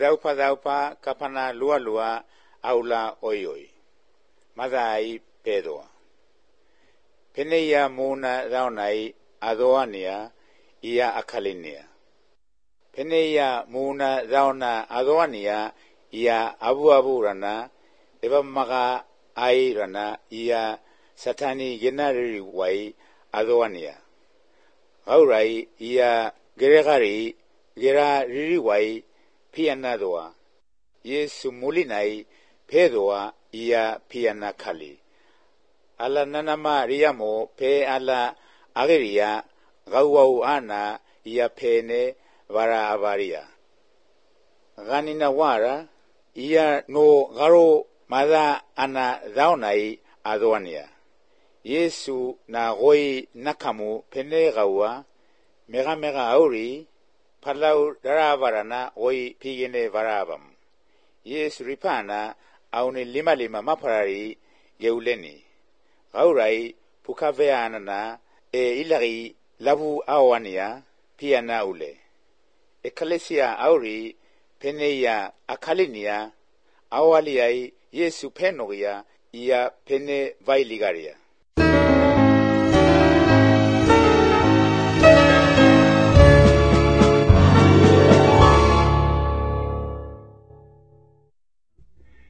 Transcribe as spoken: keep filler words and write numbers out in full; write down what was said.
Adaupa daupa kapana lua lua aula oi oi. Madai pedoa. Peneia muna raunai adoania ia akalinia. Peneia muna rauna adoania ia abu abu rana eba maga ai rana ia satani genari wai adoania. Gaurai ia geregari gera ririwai piana doa. Yesu mulinai pedoa ia piana kali. Ala nanama riamo pe ala ageria gauau ana ia pene vara avaria. Ganina wara ia no garo mada ana daunai adoania. Yesu na goi nakamu pene gaua mega mega auri palau daravarana goi pigene varabam. Yesu ripana auni lima lima maparari geuleni. Gaurai pukaveana na e ilari labu awania piana ule. Ekalesia auri peneia akalinia awaliai Yesu penogia ia pene vailigaria.